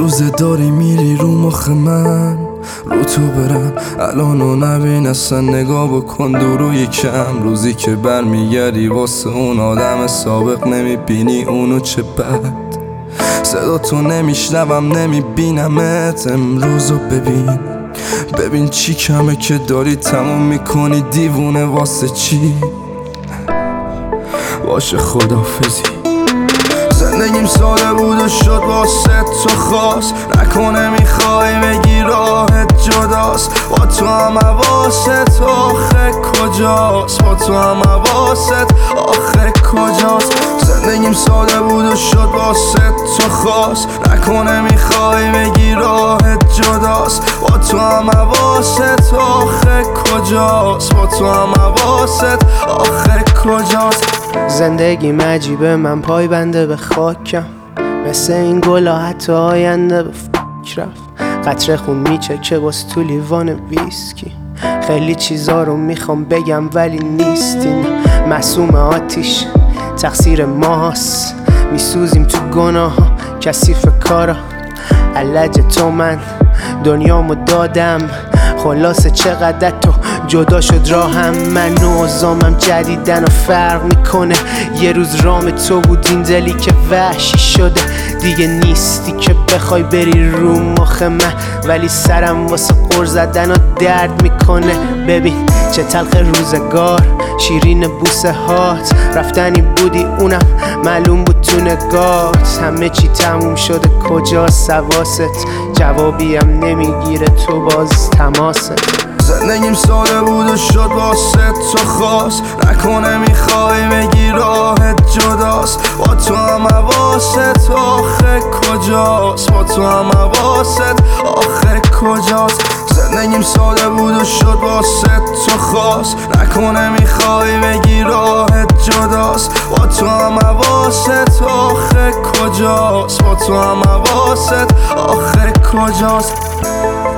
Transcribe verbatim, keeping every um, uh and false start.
روز داری میری رو مخ من، رو تو برم الانو نبین اصلا، نگاه بکن دور و یکم. روزی که برمیگردی واسه اون آدم سابق نمیبینی اونو، چه بد صدا تو نمیشنوم نمیبینمت. امروزو ببین ببین چی کمه که داری تموم میکنی دیوونه، واسه چی؟ باشه خدافزی. زندگیم ساده بود و شد واسه تو خاص، نکنه میخوای بگی راحت جداست. با تو هم حواست آخه کجاست، با تو هم حواست آخه کجاست. زندگیم ساده بود و شد واسه تو خاص، نکنه میخوای بگی راحت جداست. با تو هم حواست آخه کجاست، با تو هم حواست آخه کجاست. زندگی عجیبه، من پای بنده به خاکم، مثل این گلا حتی آینده به فکر رفت. قطره خون میچکه باز تو لیوان ویسکی، خیلی چیزا رو میخوام بگم ولی نیستین. معصوم آتیش تقصیر ماست، میسوزیم تو گناه ها کثیف کارا. علج تو من دنیامو دادم، خلاصه چقدر تو جدا شد راهم. من و اوزامم جدیدن و فرق میکنه، یه روز رام تو بود این دلی که وحشی شده. دیگه نیستی که بخوای بری رو مخ من، ولی سرم واسه قر زدن و درد میکنه. ببین چه تلخ روزگار، شیرین بوسه هات، رفتنی بودی اونم معلوم بود تو نگات. همه چی تموم شده کجاست حواست، جوابیم نمیگیره تو باز تماست. زندگیم ساده بود و شد واسه تو خاص، نکنه میخوای بگی راحت جداست. با تو هم حواست آخه کجاست، با تو هم حواست آخه کجاست. زندگیم ساده بود و شد واسه تو خاص، نکنه میخوای بگی راحت جداست. با تو هم حواست آخه کجاست، با تو هم حواست آخه کجاست.